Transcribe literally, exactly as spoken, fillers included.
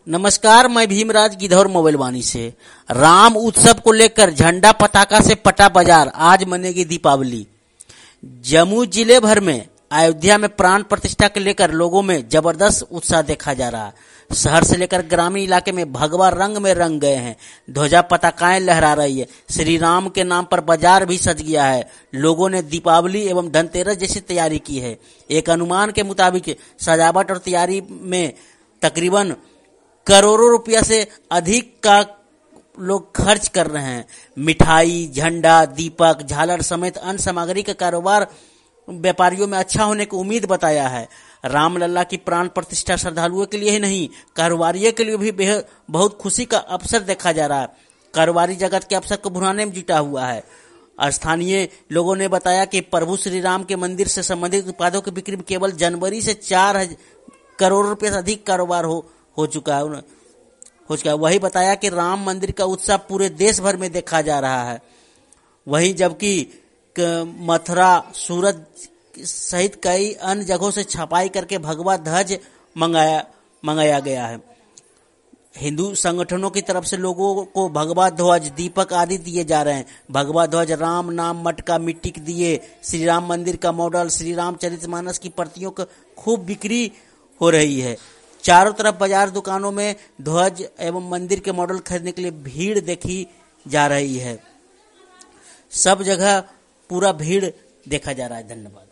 नमस्कार, मैं भीमराज गिधौर मोबाइल वाणी से। राम उत्सव को लेकर झंडा पताका से पटा बाजार, आज मनेगी दीपावली। जम्मू जिले भर में अयोध्या में प्राण प्रतिष्ठा के लेकर लोगों में जबरदस्त उत्साह देखा जा रहा है। शहर से लेकर ग्रामीण इलाके में भगवा रंग में रंग गए हैं, ध्वजा पताकाएं लहरा रही है। श्री राम के नाम पर बाजार भी सज गया है। लोगों ने दीपावली एवं धनतेरस जैसी तैयारी की है। एक अनुमान के मुताबिक सजावट और तैयारी में तकरीबन करोड़ों रुपया से अधिक का लोग खर्च कर रहे हैं। मिठाई, झंडा, दीपक, झालर समेत अन्य सामग्री का कारोबार व्यापारियों में अच्छा होने की उम्मीद बताया है। रामलला की प्राण प्रतिष्ठा श्रद्धालुओं के लिए ही नहीं, कारोबारियों के लिए भी बेहद बहुत खुशी का अवसर देखा जा रहा है। कारोबारी जगत के अवसर को भुनाने में जुटा हुआ है। स्थानीय लोगों ने बताया कि प्रभु श्री राम के मंदिर से संबंधित उत्पादों की बिक्री में केवल जनवरी से चार करोड़ रुपए से अधिक कारोबार हो हो चुका है हो चुका है वही बताया कि राम मंदिर का उत्सव पूरे देश भर में देखा जा रहा है। वहीं जबकि मथुरा, सूरत सहित कई अन्य जगहों से छपाई करके भगवा ध्वज मंगाया मंगाया गया है। हिंदू संगठनों की तरफ से लोगों को भगवा ध्वज, दीपक आदि दिए जा रहे हैं। भगवा ध्वज, राम नाम, मटका, मिट्टी के दिए, श्री राम मंदिर का मॉडल, श्री रामचरितमानस की प्रतियों की खूब बिक्री हो रही है। चारों तरफ बाजार, दुकानों में ध्वज एवं मंदिर के मॉडल खरीदने के लिए भीड़ देखी जा रही है। सब जगह पूरा भीड़ देखा जा रहा है। धन्यवाद।